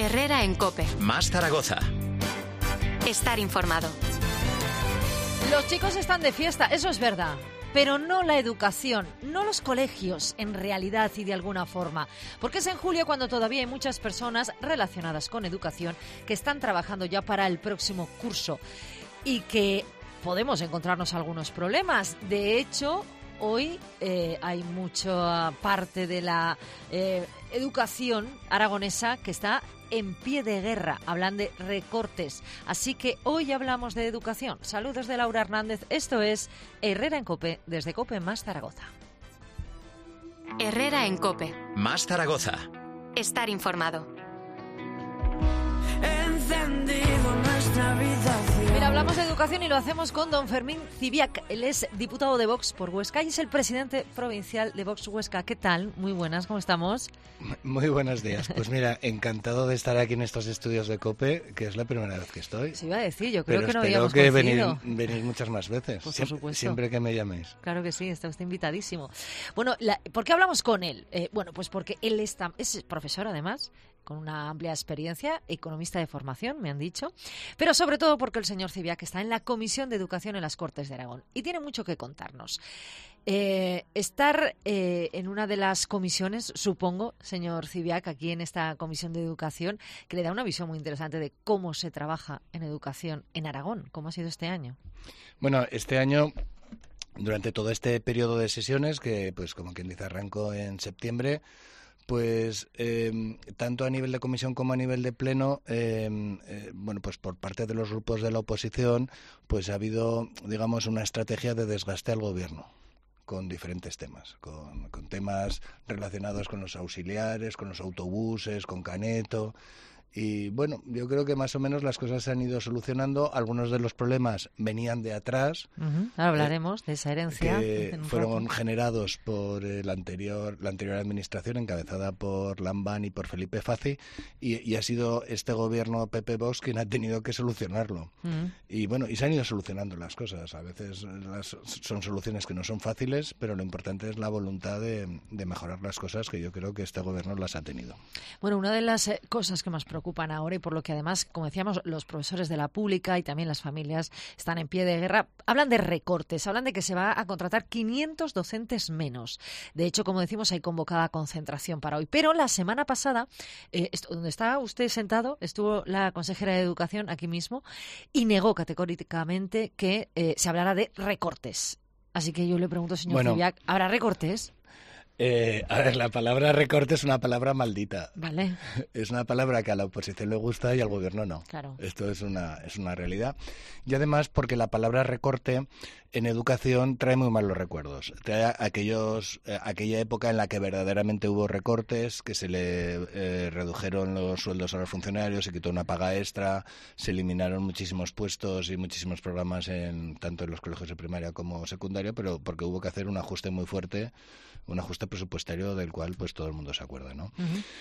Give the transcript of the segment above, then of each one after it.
Herrera en COPE. Más Zaragoza. Estar informado. Los chicos están de fiesta, eso es verdad. Pero no la educación, no los colegios en realidad y de alguna forma. Porque es en julio cuando todavía hay muchas personas relacionadas con educación que están trabajando ya para el próximo curso y que podemos encontrarnos algunos problemas. De hecho, hoy hay mucha parte de la educación aragonesa que está en pie de guerra, hablan de recortes. Así que hoy hablamos de educación. Saludos de Laura Hernández. Esto es Herrera en COPE, desde COPE Más Zaragoza. Herrera en COPE. Más Zaragoza. Estar informado. Encendido nuestra habitación. Mira, hablamos de educación y lo hacemos con don Fermín Cibiac. Él es diputado de Vox por Huesca y es el presidente provincial de Vox Huesca. ¿Qué tal? Muy buenas, ¿cómo estamos? Muy buenos días. Pues mira, encantado de estar aquí en estos estudios de COPE, que es la primera vez que estoy. Se iba a decir, yo creo Pero que no espero habíamos que coincidido. venir muchas más veces. Pues por supuesto. Siempre que me llaméis. Claro que sí, está usted invitadísimo. Bueno, ¿por qué hablamos con él? Bueno, pues porque él es profesor además, con una amplia experiencia, economista de formación, me han dicho, pero sobre todo porque el señor Cibiac está en la Comisión de Educación en las Cortes de Aragón y tiene mucho que contarnos. Estar en una de las comisiones, supongo, señor Cibiac, aquí en esta Comisión de Educación, que le da una visión muy interesante de cómo se trabaja en educación en Aragón. ¿Cómo ha sido este año? Bueno, este año, durante todo este periodo de sesiones, que pues como quien dice arrancó en septiembre, pues tanto a nivel de comisión como a nivel de pleno, bueno, pues por parte de los grupos de la oposición, pues ha habido, digamos, una estrategia de desgaste al gobierno con diferentes temas, con temas relacionados con los auxiliares, con los autobuses, con Caneto. Y bueno, yo creo que más o menos las cosas se han ido solucionando. Algunos de los problemas venían de atrás. Ahora hablaremos de esa herencia. Que fueron generados por la anterior administración encabezada por Lambán y por Felipe Fazi y ha sido este gobierno PP Vox quien ha tenido que solucionarlo. Y bueno, y se han ido solucionando las cosas. A veces son soluciones que no son fáciles, pero lo importante es la voluntad de mejorar las cosas, que yo creo que este gobierno las ha tenido. Bueno, una de las cosas que más preocupan ahora y por lo que además, como decíamos, los profesores de la pública y también las familias están en pie de guerra, hablan de recortes, hablan de que se va a contratar 500 docentes menos. De hecho, como decimos, hay convocada concentración para hoy. Pero la semana pasada, donde está usted sentado, estuvo la consejera de Educación aquí mismo y negó categóricamente que se hablara de recortes. Así que yo le pregunto, señor Cibiac, ¿habrá recortes? A ver, la palabra recorte es una palabra maldita. Vale. Es una palabra que a la oposición le gusta y al gobierno no. Claro. Esto es una realidad. Y además porque la palabra recorte en educación trae muy malos recuerdos. Trae aquella época en la que verdaderamente hubo recortes, que se le redujeron los sueldos a los funcionarios, se quitó una paga extra, se eliminaron muchísimos puestos y muchísimos programas tanto en los colegios de primaria como secundaria, pero porque hubo que hacer un ajuste muy fuerte, un ajuste presupuestario del cual pues todo el mundo se acuerda, ¿no?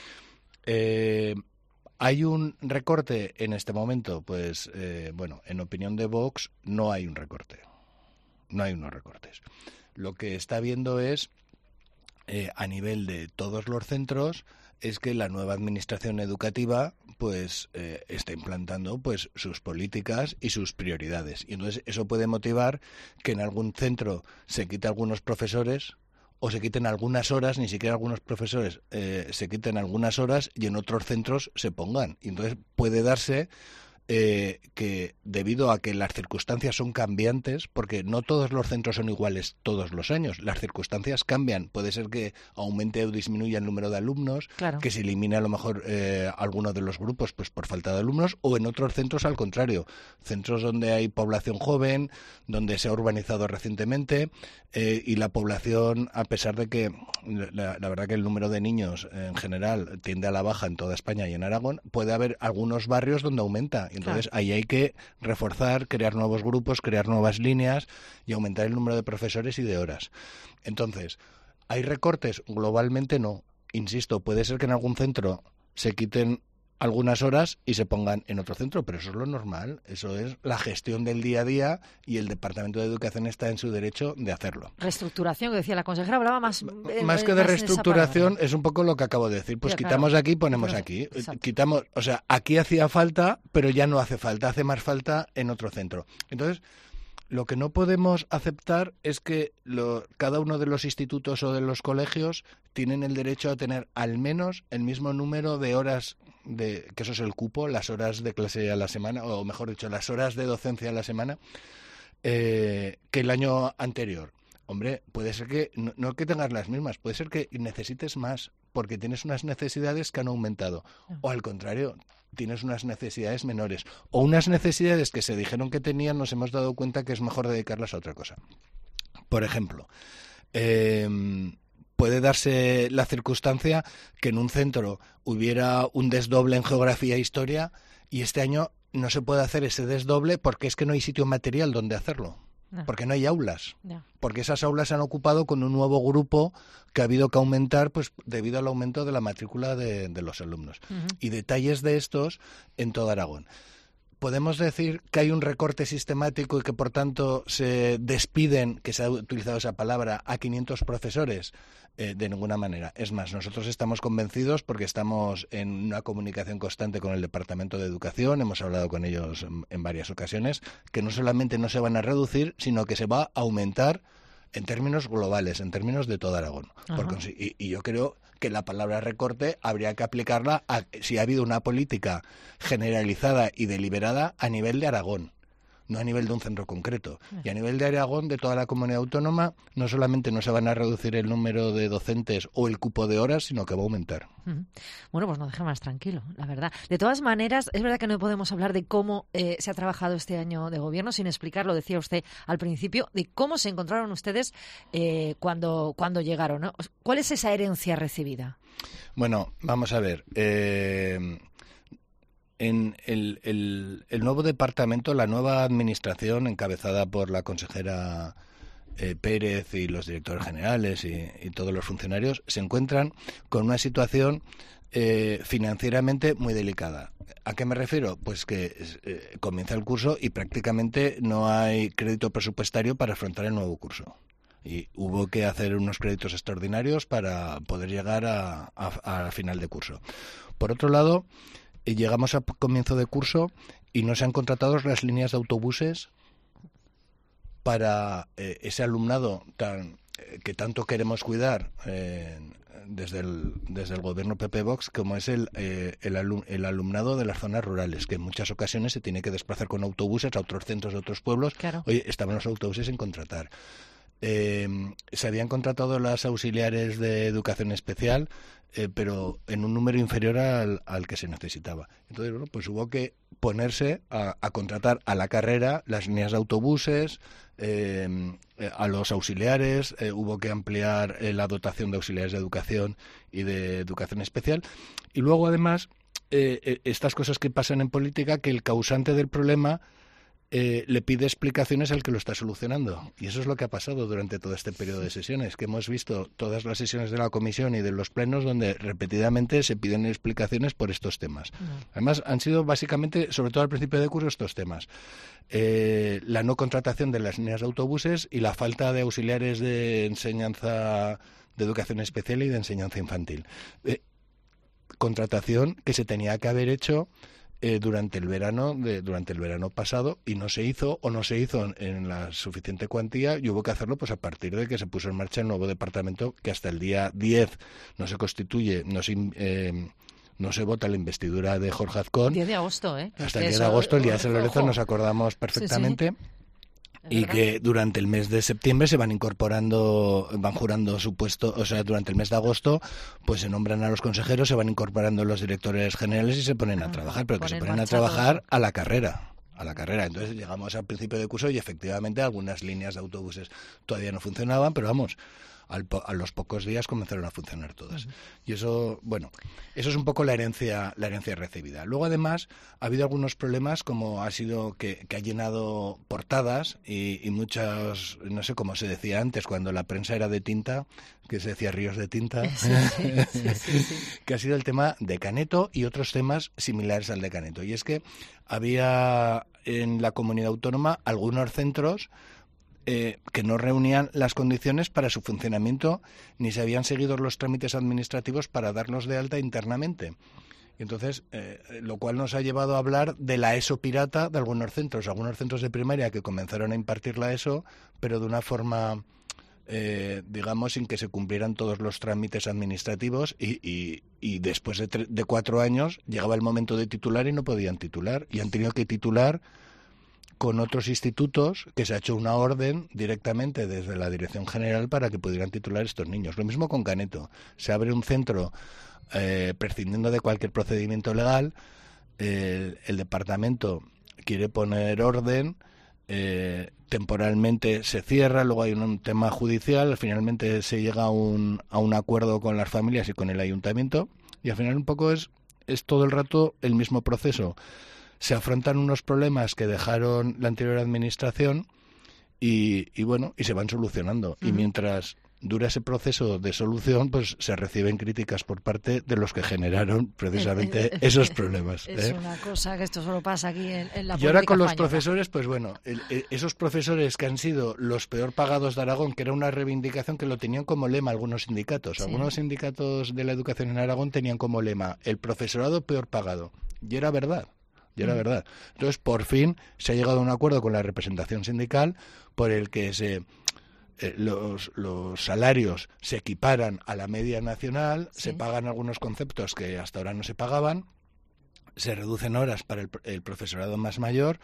¿Hay un recorte en este momento? Pues, bueno, en opinión de Vox no hay un recorte. No hay unos recortes. Lo que está viendo es, a nivel de todos los centros, es que la nueva administración educativa pues está implantando pues sus políticas y sus prioridades. Y entonces eso puede motivar que en algún centro se quite algunos profesores o se quiten algunas horas, ni siquiera algunos profesores se quiten algunas horas y en otros centros se pongan. Y entonces puede darse que debido a que las circunstancias son cambiantes, porque no todos los centros son iguales todos los años, las circunstancias cambian. Puede ser que aumente o disminuya el número de alumnos, claro, que se elimine a lo mejor alguno de los grupos pues por falta de alumnos, o en otros centros al contrario, centros donde hay población joven, donde se ha urbanizado recientemente y la población, a pesar de que la verdad que el número de niños en general tiende a la baja en toda España y en Aragón, puede haber algunos barrios donde aumenta. Entonces ahí hay que reforzar, crear nuevos grupos, crear nuevas líneas y aumentar el número de profesores y de horas. Entonces, ¿hay recortes? Globalmente no. Insisto, puede ser que en algún centro se quiten algunas horas y se pongan en otro centro, pero eso es lo normal, eso es la gestión del día a día y el Departamento de Educación está en su derecho de hacerlo. Reestructuración, que decía la consejera, hablaba más... Más que de reestructuración, es un poco lo que acabo de decir, pues quitamos claro. aquí, ponemos aquí, quitamos, o sea, aquí hacía falta, pero ya no hace falta, hace más falta en otro centro. Entonces, lo que no podemos aceptar es que cada uno de los institutos o de los colegios tienen el derecho a tener al menos el mismo número de horas, que eso es el cupo, las horas de clase a la semana, o mejor dicho, las horas de docencia a la semana, que el año anterior. Hombre, puede ser que, no que tengas las mismas, puede ser que necesites más, porque tienes unas necesidades que han aumentado. O al contrario, tienes unas necesidades menores. O unas necesidades que se dijeron que tenían, nos hemos dado cuenta que es mejor dedicarlas a otra cosa. Por ejemplo, puede darse la circunstancia que en un centro hubiera un desdoble en geografía e historia y este año no se puede hacer ese desdoble porque es que no hay sitio material donde hacerlo. Porque no hay aulas, porque esas aulas se han ocupado con un nuevo grupo que ha habido que aumentar pues debido al aumento de la matrícula de los alumnos. Y detalles de estos en todo Aragón. ¿Podemos decir que hay un recorte sistemático y que por tanto se despiden, que se ha utilizado esa palabra, a 500 profesores? De ninguna manera. Es más, nosotros estamos convencidos porque estamos en una comunicación constante con el Departamento de Educación, hemos hablado con ellos en varias ocasiones, que no solamente no se van a reducir, sino que se va a aumentar en términos globales, en términos de todo Aragón. Y yo creo que la palabra recorte habría que aplicarla si ha habido una política generalizada y deliberada a nivel de Aragón, no a nivel de un centro concreto. Y a nivel de Aragón, de toda la comunidad autónoma, no solamente no se van a reducir el número de docentes o el cupo de horas, sino que va a aumentar. Bueno, pues nos deja más tranquilo, la verdad. De todas maneras, es verdad que no podemos hablar de cómo se ha trabajado este año de gobierno sin explicar, lo decía usted al principio, de cómo se encontraron ustedes cuando llegaron, ¿no? ¿Cuál es esa herencia recibida? Bueno, vamos a ver. En el nuevo departamento, la nueva administración encabezada por la consejera Pérez y los directores generales y todos los funcionarios se encuentran con una situación financieramente muy delicada. ¿A qué me refiero? Pues que comienza el curso y prácticamente no hay crédito presupuestario para afrontar el nuevo curso. Y hubo que hacer unos créditos extraordinarios para poder llegar a final de curso. Por otro lado, llegamos a comienzo de curso y no se han contratado las líneas de autobuses para ese alumnado que tanto queremos cuidar desde el gobierno PP Vox, como es el alumnado de las zonas rurales, que en muchas ocasiones se tiene que desplazar con autobuses a otros centros de otros pueblos. Claro. Oye, estaban los autobuses sin contratar. Se habían contratado las auxiliares de educación especial, pero en un número inferior al que se necesitaba. Entonces, bueno, pues hubo que ponerse a contratar a la carrera las líneas de autobuses, a los auxiliares, hubo que ampliar la dotación de auxiliares de educación y de educación especial. Y luego, además, estas cosas que pasan en política, que el causante del problema le pide explicaciones al que lo está solucionando. Y eso es lo que ha pasado durante todo este periodo de sesiones, que hemos visto todas las sesiones de la comisión y de los plenos donde repetidamente se piden explicaciones por estos temas. Además, han sido básicamente, sobre todo al principio de curso, estos temas. La no contratación de las líneas de autobuses y la falta de auxiliares de enseñanza de educación especial y de enseñanza infantil. Contratación que se tenía que haber hecho durante el verano pasado y no se hizo en la suficiente cuantía y hubo que hacerlo pues a partir de que se puso en marcha el nuevo departamento, que hasta el día 10 no se constituye, no se vota la investidura de Jorge Azcón. 10 de agosto, hasta el 10 de agosto, el día de San Lorenzo, nos acordamos perfectamente. Sí. Y que durante el mes de septiembre van jurando su puesto, o sea, durante el mes de agosto, pues se nombran a los consejeros, se van incorporando los directores generales y se ponen a trabajar, pero que se ponen a trabajar a la carrera. Entonces llegamos al principio de curso y efectivamente algunas líneas de autobuses todavía no funcionaban, pero vamos, a los pocos días comenzaron a funcionar todas. Y eso, bueno, eso es un poco la herencia recibida. Luego, además, ha habido algunos problemas, como ha sido que ha llenado portadas y muchas, no sé cómo se decía antes, cuando la prensa era de tinta, que se decía ríos de tinta, Sí. que ha sido el tema de Caneto y otros temas similares al de Caneto. Y es que había en la comunidad autónoma algunos centros que no reunían las condiciones para su funcionamiento ni se habían seguido los trámites administrativos para darlos de alta internamente. Y entonces, lo cual nos ha llevado a hablar de la ESO pirata de algunos centros de primaria que comenzaron a impartir la ESO, pero de una forma, digamos, sin que se cumplieran todos los trámites administrativos y después de 4 años llegaba el momento de titular y no podían titular y han tenido que titular con otros institutos, que se ha hecho una orden directamente desde la Dirección General para que pudieran titular estos niños. Lo mismo con Caneto. Se abre un centro prescindiendo de cualquier procedimiento legal, el departamento quiere poner orden, temporalmente se cierra, luego hay un tema judicial, finalmente se llega a un acuerdo con las familias y con el ayuntamiento, y al final un poco es todo el rato el mismo proceso. Se afrontan unos problemas que dejaron la anterior administración y bueno, y se van solucionando. Y mientras dura ese proceso de solución, pues se reciben críticas por parte de los que generaron precisamente esos problemas. Es una cosa que esto solo pasa aquí en la política. Y ahora con los española. profesores, pues bueno, esos profesores que han sido los peor pagados de Aragón, que era una reivindicación que lo tenían como lema algunos sindicatos. Sí. Algunos sindicatos de la educación en Aragón tenían como lema el profesorado peor pagado. Y era verdad. Verdad. Entonces, por fin se ha llegado a un acuerdo con la representación sindical por el que los salarios se equiparan a la media nacional, Sí. se pagan algunos conceptos que hasta ahora no se pagaban, se reducen horas para el profesorado más mayor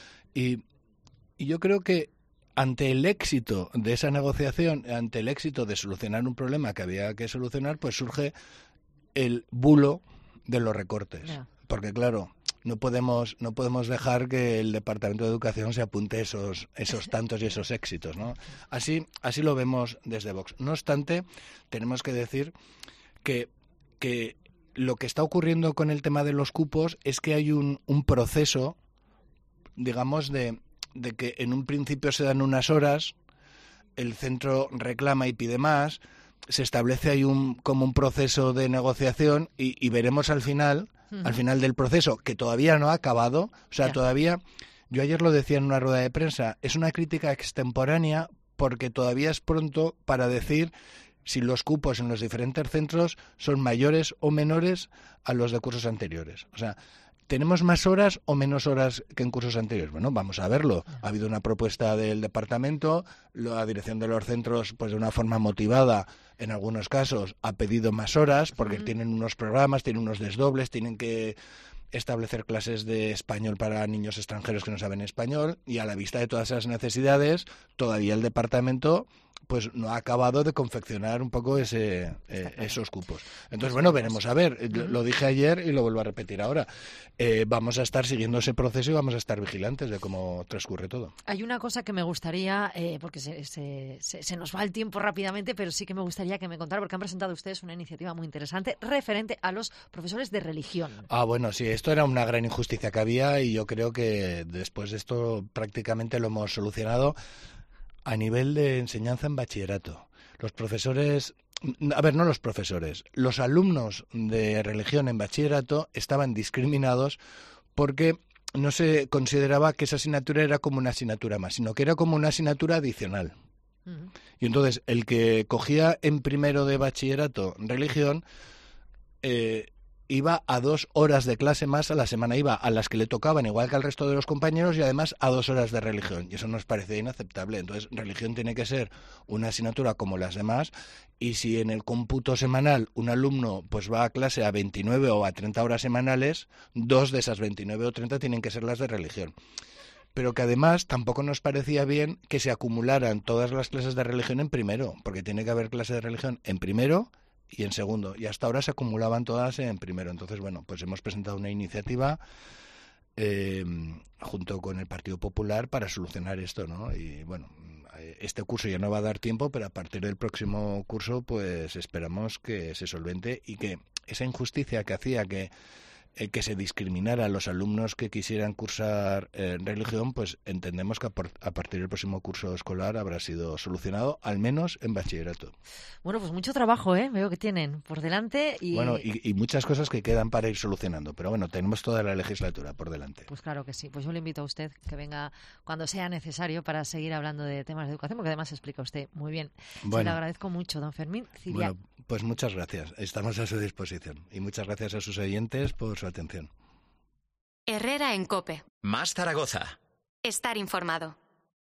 y yo creo que ante el éxito de esa negociación, ante el éxito de solucionar un problema que había que solucionar, pues surge el bulo de los recortes. Ya. Porque claro, no podemos dejar que el Departamento de Educación se apunte esos tantos y esos éxitos, ¿no? Así lo vemos desde Vox. No obstante, tenemos que decir que lo que está ocurriendo con el tema de los cupos es que hay un proceso, digamos, de que en un principio se dan unas horas, el centro reclama y pide más, se establece ahí como un proceso de negociación y veremos al final del proceso, que todavía no ha acabado, o sea, Ya. todavía, yo ayer lo decía en una rueda de prensa, es una crítica extemporánea porque todavía es pronto para decir si los cupos en los diferentes centros son mayores o menores a los de cursos anteriores. O sea, ¿tenemos más horas o menos horas que en cursos anteriores? Bueno, vamos a verlo. Ha habido una propuesta del departamento, la dirección de los centros, pues de una forma motivada, en algunos casos, ha pedido más horas porque tienen unos programas, tienen unos desdobles, tienen que establecer clases de español para niños extranjeros que no saben español y a la vista de todas esas necesidades, todavía el departamento pues no ha acabado de confeccionar un poco esos cupos. Entonces, bueno, veremos a ver. Lo dije ayer y lo vuelvo a repetir ahora. Vamos a estar siguiendo ese proceso y vamos a estar vigilantes de cómo transcurre todo. Hay una cosa que me gustaría, porque se nos va el tiempo rápidamente, pero sí que me gustaría que me contara, porque han presentado ustedes una iniciativa muy interesante referente a los profesores de religión. Ah, bueno, sí, esto era una gran injusticia que había y yo creo que después de esto prácticamente lo hemos solucionado a nivel de enseñanza en bachillerato. Los profesores, no los profesores, los alumnos de religión en bachillerato estaban discriminados porque no se consideraba que esa asignatura era como una asignatura más, sino que era como una asignatura adicional. Y entonces el que cogía en primero de bachillerato religión iba a 2 horas de clase más a la semana, iba a las que le tocaban igual que al resto de los compañeros y además a 2 horas de religión, y eso nos parecía inaceptable. Entonces, religión tiene que ser una asignatura como las demás, y si en el cómputo semanal un alumno pues va a clase a 29 o a 30 horas semanales, 2 de esas 29 o 30 tienen que ser las de religión. Pero que además tampoco nos parecía bien que se acumularan todas las clases de religión en primero, porque tiene que haber clase de religión en primero y en segundo, y hasta ahora se acumulaban todas en primero. Entonces, bueno, pues hemos presentado una iniciativa junto con el Partido Popular para solucionar esto, ¿no? Y bueno, este curso ya no va a dar tiempo, pero a partir del próximo curso pues esperamos que se solvente y que esa injusticia que hacía que se discriminara a los alumnos que quisieran cursar religión, pues entendemos que a partir del próximo curso escolar habrá sido solucionado, al menos en bachillerato. Bueno, pues mucho trabajo, veo que tienen por delante. Y muchas cosas que quedan para ir solucionando, pero bueno, tenemos toda la legislatura por delante. Pues claro que sí, pues yo le invito a usted que venga cuando sea necesario para seguir hablando de temas de educación, porque además explica usted muy bien. Bueno, se lo agradezco mucho, don Fermín Ciria. Bueno, pues muchas gracias, estamos a su disposición y muchas gracias a sus oyentes por su atención. Herrera en COPE. Más Zaragoza. Estar informado.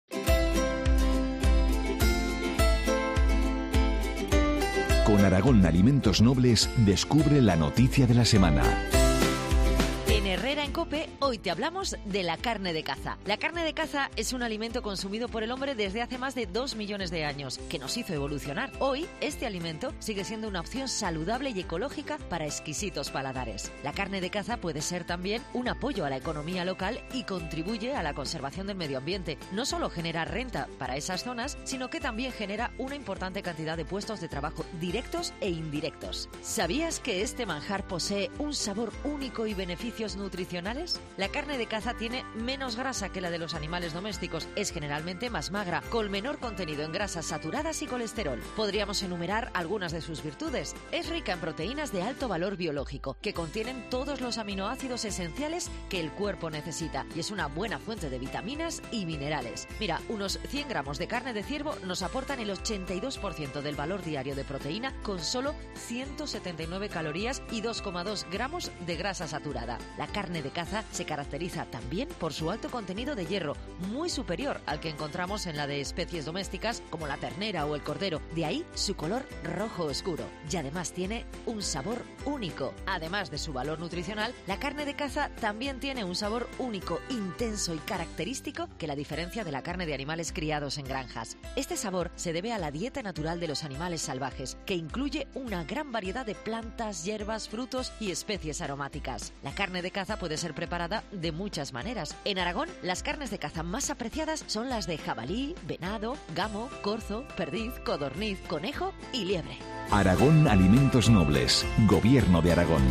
Con Aragón Alimentos Nobles, descubre la noticia de la semana. En Herrera en COPE, hoy te hablamos de la carne de caza. La carne de caza es un alimento consumido por el hombre desde hace más de 2 millones de años, que nos hizo evolucionar. Hoy, este alimento sigue siendo una opción saludable y ecológica para exquisitos paladares. La carne de caza puede ser también un apoyo a la economía local y contribuye a la conservación del medio ambiente. No solo genera renta para esas zonas, sino que también genera una importante cantidad de puestos de trabajo directos e indirectos. ¿Sabías que este manjar posee un sabor único y beneficios nutricionales? La carne de caza tiene menos grasa que la de los animales domésticos, es generalmente más magra, con menor contenido en grasas saturadas y colesterol. Podríamos enumerar algunas de sus virtudes. Es rica en proteínas de alto valor biológico, que contienen todos los aminoácidos esenciales que el cuerpo necesita, y es una buena fuente de vitaminas y minerales. Mira, unos 100 gramos de carne de ciervo nos aportan el 82% del valor diario de proteína, con solo 179 calorías y 2,2 gramos de grasa saturada. La carne de caza se caracteriza también por su alto contenido de hierro, muy superior al que encontramos en la de especies domésticas como la ternera o el cordero. De ahí su color rojo oscuro. Y además tiene un sabor único. Además de su valor nutricional, la carne de caza también tiene un sabor único, intenso y característico que la diferencia de la carne de animales criados en granjas. Este sabor se debe a la dieta natural de los animales salvajes, que incluye una gran variedad de plantas, hierbas, frutos y especies aromáticas. La carne de caza puede ser preparada de muchas maneras. En Aragón, las carnes de caza más apreciadas son las de jabalí, venado, gamo, corzo, perdiz, codorniz, conejo y liebre. Aragón Alimentos Nobles, Gobierno de Aragón.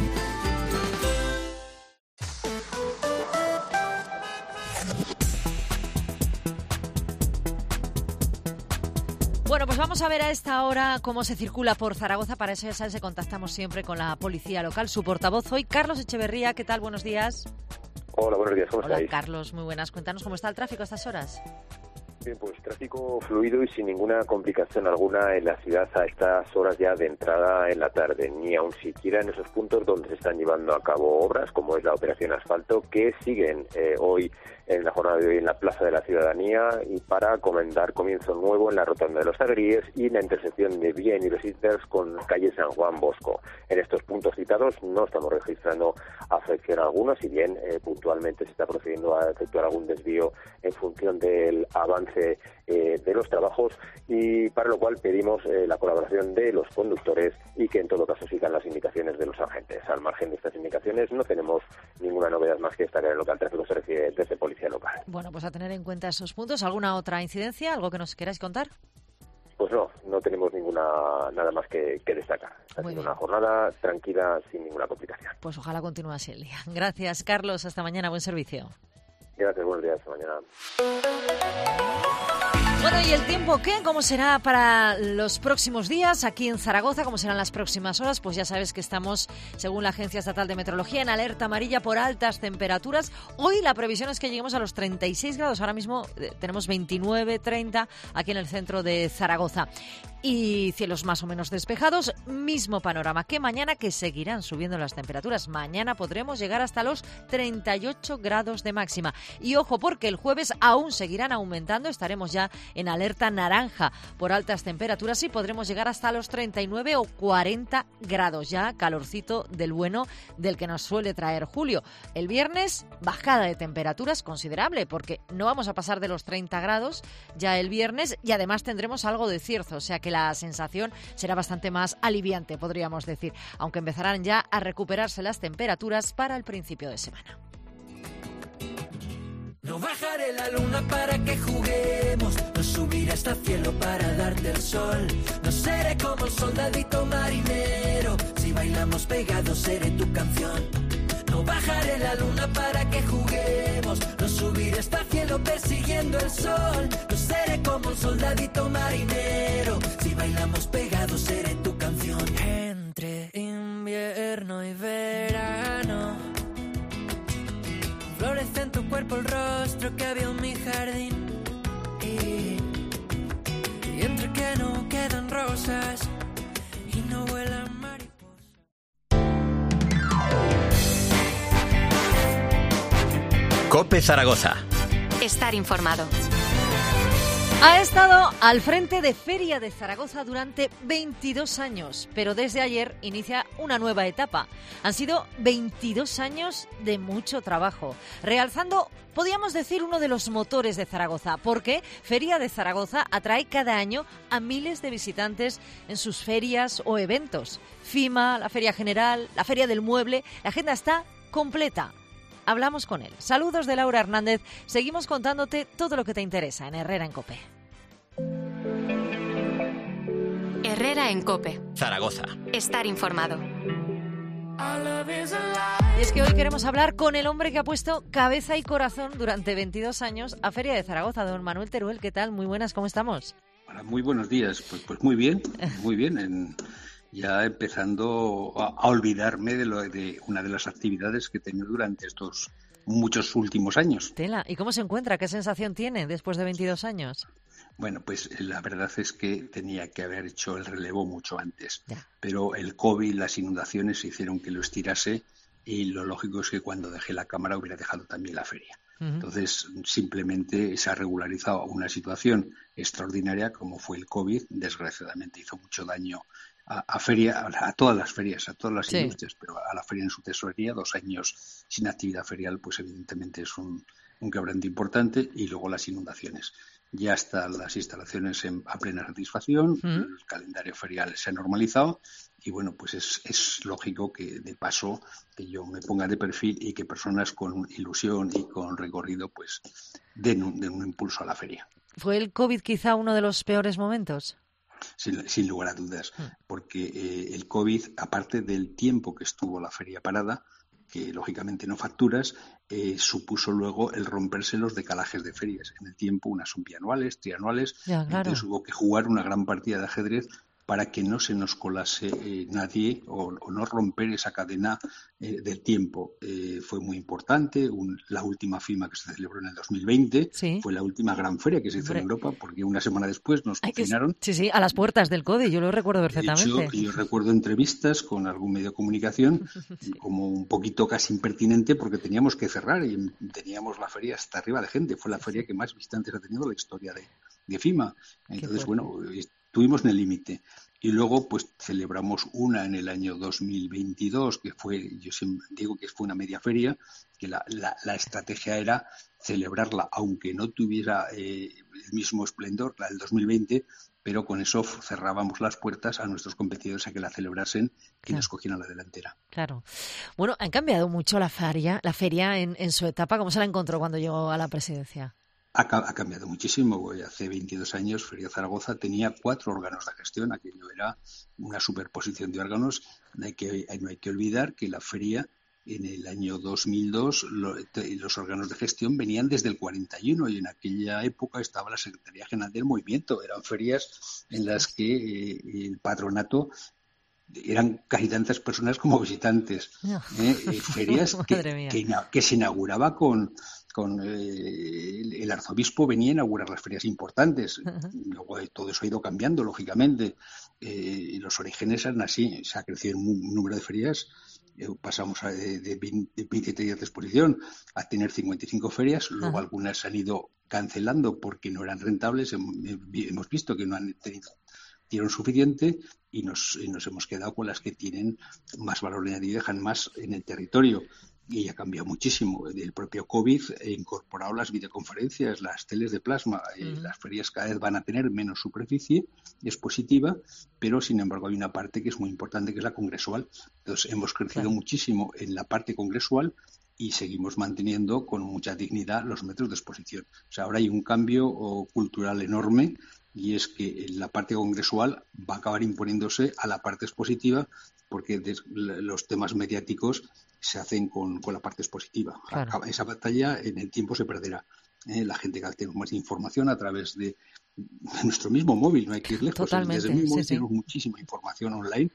Bueno, pues vamos a ver a esta hora cómo se circula por Zaragoza. Para eso, ya sabes, contactamos siempre con la policía local. Su portavoz hoy, Carlos Echeverría. ¿Qué tal? Buenos días. Hola, buenos días. ¿Cómo estáis? Hola, Carlos. Muy buenas. Cuéntanos cómo está el tráfico a estas horas. Bien, pues tráfico fluido y sin ninguna complicación alguna en la ciudad a estas horas ya de entrada en la tarde, ni aun siquiera en esos puntos donde se están llevando a cabo obras, como es la operación asfalto, que siguen hoy en la jornada de hoy en la Plaza de la Ciudadanía y para comentar comienzo nuevo en la Rotonda de los Agríes y en la intersección de Vía Universitas con calle San Juan Bosco. En estos puntos citados no estamos registrando afección alguna, si bien puntualmente se está procediendo a efectuar algún desvío en función del avance de los trabajos, y para lo cual pedimos la colaboración de los conductores y que en todo caso sigan las indicaciones de los agentes. Al margen de estas indicaciones no tenemos ninguna novedad más que destacar en lo que al tráfico se refiere desde policía local. Bueno, pues a tener en cuenta esos puntos. ¿Alguna otra incidencia? ¿Algo que nos queráis contar? Pues no tenemos nada más que destacar. Ha sido una jornada tranquila, sin ninguna complicación. Pues ojalá continúe así el día. Gracias, Carlos. Hasta mañana. Buen servicio. Gracias, buenos días. Hasta mañana. Bueno, ¿y el tiempo qué? ¿Cómo será para los próximos días aquí en Zaragoza? ¿Cómo serán las próximas horas? Pues ya sabes que estamos, según la Agencia Estatal de Meteorología, en alerta amarilla por altas temperaturas. Hoy la previsión es que lleguemos a los 36 grados. Ahora mismo tenemos 29, 30 aquí en el centro de Zaragoza. Y cielos más o menos despejados, mismo panorama que mañana, que seguirán subiendo las temperaturas. Mañana podremos llegar hasta los 38 grados de máxima. Y ojo, porque el jueves aún seguirán aumentando, estaremos ya en alerta naranja por altas temperaturas y podremos llegar hasta los 39 o 40 grados, ya calorcito del bueno del que nos suele traer julio. El viernes, bajada de temperaturas considerable, porque no vamos a pasar de los 30 grados ya el viernes, y además tendremos algo de cierzo, o sea que la sensación será bastante más aliviante, podríamos decir, aunque empezarán ya a recuperarse las temperaturas para el principio de semana. No bajaré la luna para que juguemos, no subiré hasta el cielo para darte el sol. No seré como un soldadito marinero, si bailamos pegados seré tu canción. No bajaré la luna para que juguemos, no subiré hasta el cielo persiguiendo el sol. No seré como un soldadito marinero, si bailamos pegados seré tu canción. Entre invierno y verano, florece en tu cuerpo el rostro que había en mi jardín. Y entre que no quedan rosas y no vuelan mariposas. COPE Zaragoza. Estar informado. Ha estado al frente de Feria de Zaragoza durante 22 años, pero desde ayer inicia una nueva etapa. Han sido 22 años de mucho trabajo, realzando, podríamos decir, uno de los motores de Zaragoza, porque Feria de Zaragoza atrae cada año a miles de visitantes en sus ferias o eventos. FIMA, la Feria General, la Feria del Mueble, la agenda está completa. Hablamos con él. Saludos de Laura Hernández. Seguimos contándote todo lo que te interesa en Herrera en COPE. Herrera en COPE. Zaragoza. Estar informado. Y es que hoy queremos hablar con el hombre que ha puesto cabeza y corazón durante 22 años a Feria de Zaragoza, don Manuel Teruel. ¿Qué tal? Muy buenas, ¿cómo estamos? Hola, muy buenos días. Pues muy bien, muy bien. Ya empezando a olvidarme de una de las actividades que he tenido durante estos muchos últimos años. Tela, ¿y cómo se encuentra? ¿Qué sensación tiene después de 22 años? Bueno, pues la verdad es que tenía que haber hecho el relevo mucho antes, Ya. pero el COVID, las inundaciones hicieron que lo estirase y lo lógico es que cuando dejé la cámara hubiera dejado también la feria. Entonces, simplemente se ha regularizado una situación extraordinaria como fue el COVID. Desgraciadamente hizo mucho daño a feria, a todas las ferias, a todas las industrias, pero a la feria en su tesorería. 2 años sin actividad ferial, pues evidentemente es un quebranto importante. Y luego las inundaciones. Ya están las instalaciones a plena satisfacción, el calendario ferial se ha normalizado y bueno, pues es lógico que de paso que yo me ponga de perfil y que personas con ilusión y con recorrido pues den un impulso a la feria. ¿Fue el COVID quizá uno de los peores momentos? Sin lugar a dudas, porque el COVID, aparte del tiempo que estuvo la feria parada, que lógicamente no facturas, supuso luego el romperse los decalajes de ferias. En el tiempo, unas son bianuales, trianuales, ya, claro. Entonces hubo que jugar una gran partida de ajedrez para que no se nos colase nadie o no romper esa cadena del tiempo. Fue muy importante. La última FIMA que se celebró en el 2020 fue la última gran feria que se hizo en Europa, porque una semana después nos confinaron. Sí, a las puertas del CODE, yo lo recuerdo perfectamente. De hecho, yo recuerdo entrevistas con algún medio de comunicación como un poquito casi impertinente porque teníamos que cerrar y teníamos la feria hasta arriba de gente. Fue la feria que más visitantes ha tenido en la historia de FIMA. Entonces, bueno, estuvimos en el límite. Y luego, pues, celebramos una en el año 2022, que fue, yo siempre digo que fue una media feria, que la estrategia era celebrarla, aunque no tuviera el mismo esplendor, la del 2020, pero con eso cerrábamos las puertas a nuestros competidores a que la celebrasen y nos cogieran la delantera. Claro. Bueno, han cambiado mucho la feria en su etapa. ¿Cómo se la encontró cuando llegó a la presidencia? Ha cambiado muchísimo. Hace 22 años Feria Zaragoza tenía 4 órganos de gestión. Aquello era una superposición de órganos. No hay que olvidar que la feria en el año 2002 los órganos de gestión venían desde el 41 y en aquella época estaba la Secretaría General del Movimiento. Eran ferias en las que el patronato eran casi tantas personas como visitantes. Ferias que se inauguraba con el arzobispo venía a inaugurar las ferias importantes. Luego todo eso ha ido cambiando, lógicamente. Y los orígenes eran así. Se ha crecido un número de ferias. Pasamos de 23 días de exposición a tener 55 ferias. Luego algunas se han ido cancelando porque no eran rentables. Hemos visto que no han tenido suficiente y nos hemos quedado con las que tienen más valor añadido y dejan más en el territorio. Y ha cambiado muchísimo. El propio COVID ha incorporado las videoconferencias, las teles de plasma. Las ferias cada vez van a tener menos superficie, es positiva, pero sin embargo hay una parte que es muy importante, que es la congresual. Entonces hemos crecido muchísimo en la parte congresual y seguimos manteniendo con mucha dignidad los metros de exposición. O sea, ahora hay un cambio cultural enorme, y es que la parte congresual va a acabar imponiéndose a la parte expositiva, porque los temas mediáticos se hacen con la parte expositiva. Claro. Esa batalla en el tiempo se perderá. La gente que tiene más información a través de nuestro mismo móvil, no hay que ir lejos. Totalmente, Desde el mismo móvil sí. tenemos muchísima información online,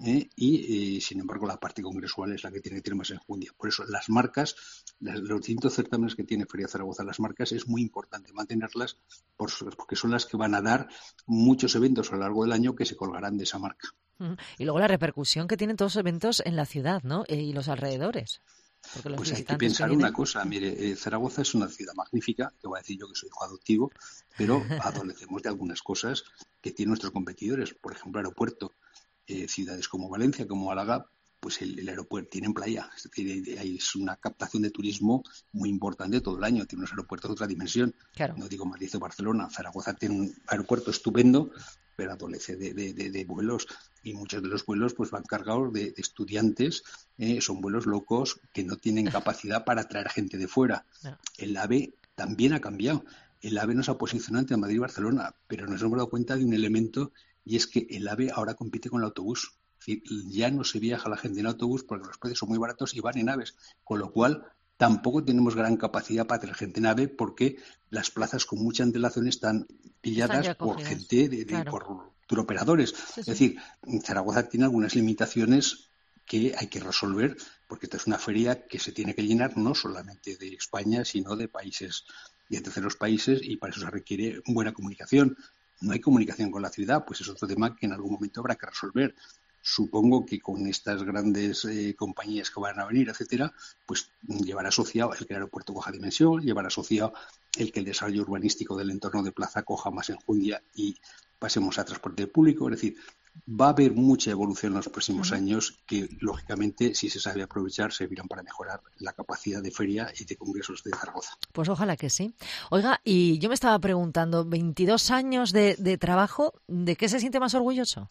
y sin embargo la parte congresual es la que tiene que tener más enjundia. Por eso las marcas, los distintos certámenes que tiene Feria Zaragoza, las marcas, es muy importante mantenerlas porque son las que van a dar muchos eventos a lo largo del año que se colgarán de esa marca. Y luego la repercusión que tienen todos los eventos en la ciudad, ¿no? Y los alrededores. Porque los pues hay que visitantes pensar vienen... una cosa, mire, Zaragoza es una ciudad magnífica, que voy a decir yo que soy hijo adoptivo, pero adolecemos de algunas cosas que tienen nuestros competidores. Por ejemplo, aeropuerto. Ciudades como Valencia, como Málaga, pues el aeropuerto tienen playa, es decir, es una captación de turismo muy importante todo el año, tiene unos aeropuertos de otra dimensión. Claro. No digo Madrid o Barcelona, Zaragoza tiene un aeropuerto estupendo, pero adolece de vuelos, y muchos de los vuelos pues van cargados de estudiantes, son vuelos locos que no tienen capacidad para traer gente de fuera. No. El AVE también ha cambiado. El AVE nos ha posicionado entre Madrid y Barcelona, pero nos hemos dado cuenta de un elemento, y es que el AVE ahora compite con el autobús. Es decir, ya no se viaja la gente en autobús porque los precios son muy baratos y van en aves, con lo cual tampoco tenemos gran capacidad para tener gente en AVE, porque las plazas con mucha antelación están pilladas por gente, por turoperadores. Sí. Es decir, Zaragoza tiene algunas limitaciones que hay que resolver, porque esta es una feria que se tiene que llenar no solamente de España, sino de países y de terceros países, y para eso se requiere buena comunicación. No hay comunicación con la ciudad, pues es otro tema que en algún momento habrá que resolver. Supongo que con estas grandes compañías que van a venir, etcétera, pues llevará asociado el que el aeropuerto coja dimensión, llevará asociado el que el desarrollo urbanístico del entorno de plaza coja más enjundia y pasemos a transporte público. Es decir, va a haber mucha evolución en los próximos años que, lógicamente, si se sabe aprovechar, servirán para mejorar la capacidad de feria y de congresos de Zaragoza. Pues ojalá que sí. Oiga, y yo me estaba preguntando, 22 años de trabajo, ¿de qué se siente más orgulloso?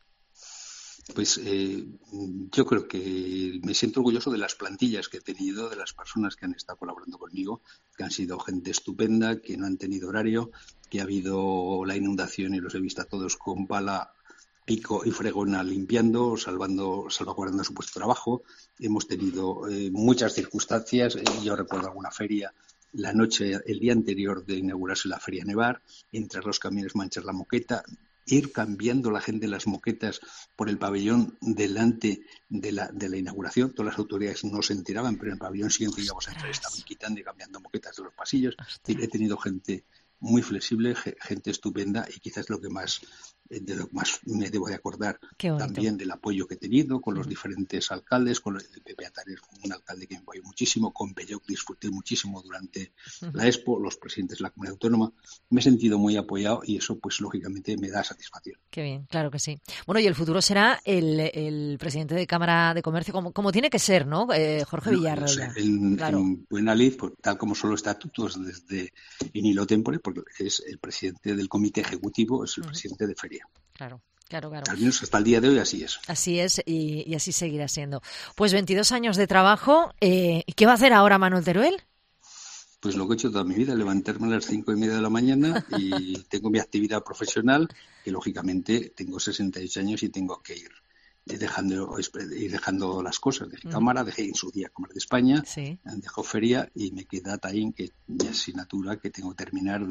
Pues yo creo que me siento orgulloso de las plantillas que he tenido, de las personas que han estado colaborando conmigo, que han sido gente estupenda, que no han tenido horario, que ha habido la inundación y los he visto a todos con pala, pico y fregona limpiando, salvaguardando su puesto de trabajo. Hemos tenido muchas circunstancias. Yo recuerdo alguna feria, la noche, el día anterior de inaugurarse la Feria Nevar, entrar los camiones, manchar la moqueta, ir cambiando la gente las moquetas por el pabellón delante de la inauguración. Todas las autoridades no se enteraban, pero en el pabellón siguiente íbamos a entrar, estaban quitando y cambiando moquetas de los pasillos. He tenido gente muy flexible, gente estupenda, y quizás de lo que más me debo de acordar también del apoyo que he tenido con los diferentes alcaldes, con el Pepe Atares, un alcalde que me apoyó muchísimo, con Belloc disfruté muchísimo durante la Expo, los presidentes de la comunidad autónoma. Me he sentido muy apoyado y eso pues lógicamente me da satisfacción. Qué bien, claro que sí. Bueno, y el futuro será el presidente de Cámara de Comercio, como tiene que ser, ¿no? Jorge Villarroya. Claro. En buena lid, pues, tal como son los estatutos desde in illo tempore, porque es el presidente del comité ejecutivo, es el presidente de feria. Claro. Al menos hasta el día de hoy así es. Así es, y así seguirá siendo. Pues 22 años de trabajo. ¿Qué va a hacer ahora Manuel Teruel? Pues lo que he hecho toda mi vida, levantarme a las 5:30 de la mañana y tengo mi actividad profesional, que lógicamente tengo 68 años y tengo que ir dejando las cosas. Dejé Cámara, dejé en su día Cámara de España, dejó Feria y me queda Taín, que ya es asignatura que tengo que terminar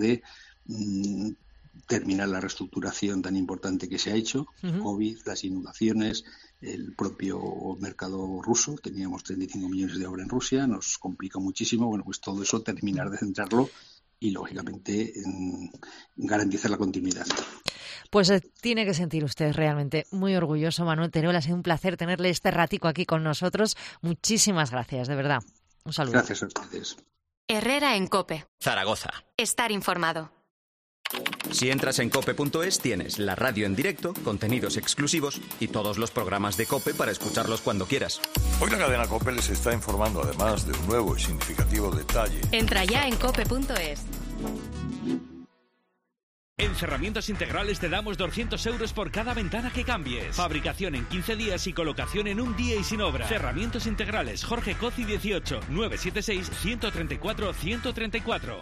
terminar la reestructuración tan importante que se ha hecho, COVID, las inundaciones, el propio mercado ruso. Teníamos 35 millones de obra en Rusia, nos complicó muchísimo. Bueno, pues todo eso, terminar de centrarlo y, lógicamente, garantizar la continuidad. Pues tiene que sentir usted realmente muy orgulloso, Manuel Teruel. Ha sido un placer tenerle este ratico aquí con nosotros. Muchísimas gracias, de verdad. Un saludo. Gracias a ustedes. Herrera en COPE. Zaragoza. Estar informado. Si entras en cope.es tienes la radio en directo, contenidos exclusivos y todos los programas de COPE para escucharlos cuando quieras. Hoy la cadena COPE les está informando además de un nuevo y significativo detalle. Entra ya en cope.es. En Cerramientos Integrales te damos 200 euros por cada ventana que cambies. Fabricación en 15 días y colocación en un día y sin obra. Cerramientos Integrales, Jorge Cozi 18, 976 134 134.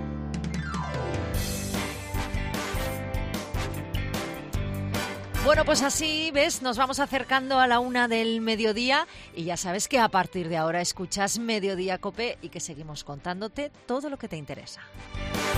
Bueno, pues así, ¿ves? Nos vamos acercando a la 1 del mediodía y ya sabes que a partir de ahora escuchas Mediodía Cope y que seguimos contándote todo lo que te interesa.